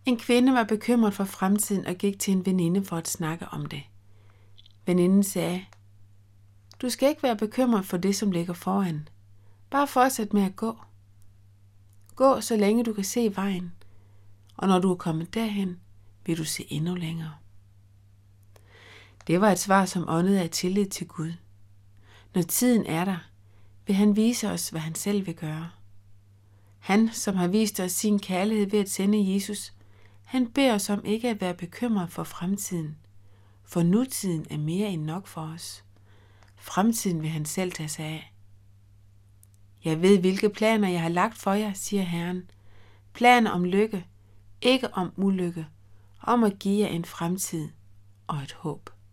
En kvinde var bekymret for fremtiden og gik til en veninde for at snakke om det. Veninden sagde, du skal ikke være bekymret for det, som ligger foran. Bare fortsæt med at gå. Gå, så længe du kan se vejen, og når du er kommet derhen, vil du se endnu længere. Det var et svar, som åndede af tillid til Gud. Når tiden er der, vil han vise os, hvad han selv vil gøre. Han, som har vist os sin kærlighed ved at sende Jesus, han beder os om ikke at være bekymret for fremtiden, for nutiden er mere end nok for os. Fremtiden vil han selv tage sig af. Jeg ved, hvilke planer jeg har lagt for jer, siger Herren. Planer om lykke, ikke om ulykke, om at give jer en fremtid og et håb.